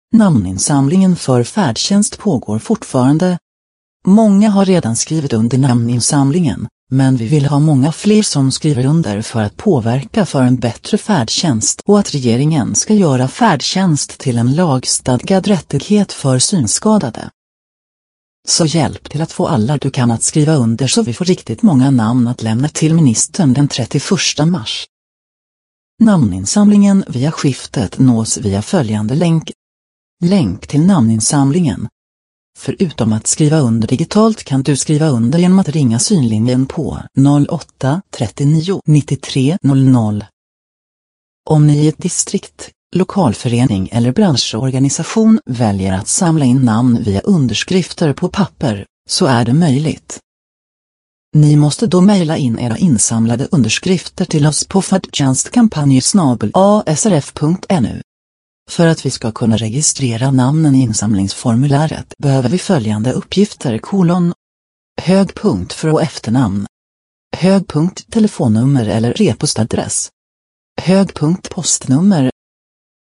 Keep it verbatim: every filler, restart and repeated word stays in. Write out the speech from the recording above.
Namninsamlingen för färdtjänst pågår fortfarande. Många har redan skrivit under namninsamlingen, men vi vill ha många fler som skriver under för att påverka för en bättre färdtjänst och att regeringen ska göra färdtjänst till en lagstadgad rättighet för synskadade. Så hjälp till att få alla du kan att skriva under så vi får riktigt många namn att lämna till ministern den trettioförsta mars. Namninsamlingen via skiftet nås via följande länk. Länk till namninsamlingen. Förutom att skriva under digitalt kan du skriva under genom att ringa synlinjen på noll åtta trettionio nittiotre noll noll. Om ni i ett distrikt, lokalförening eller branschorganisation väljer att samla in namn via underskrifter på papper, så är det möjligt. Ni måste då mejla in era insamlade underskrifter till oss på färdtjänstkampanj snabel a s r f punkt n u. För att vi ska kunna registrera namnen i insamlingsformuläret behöver vi följande uppgifter kolon. Högpunkt för och efternamn. Högpunkt telefonnummer eller e-postadress. Högpunkt postnummer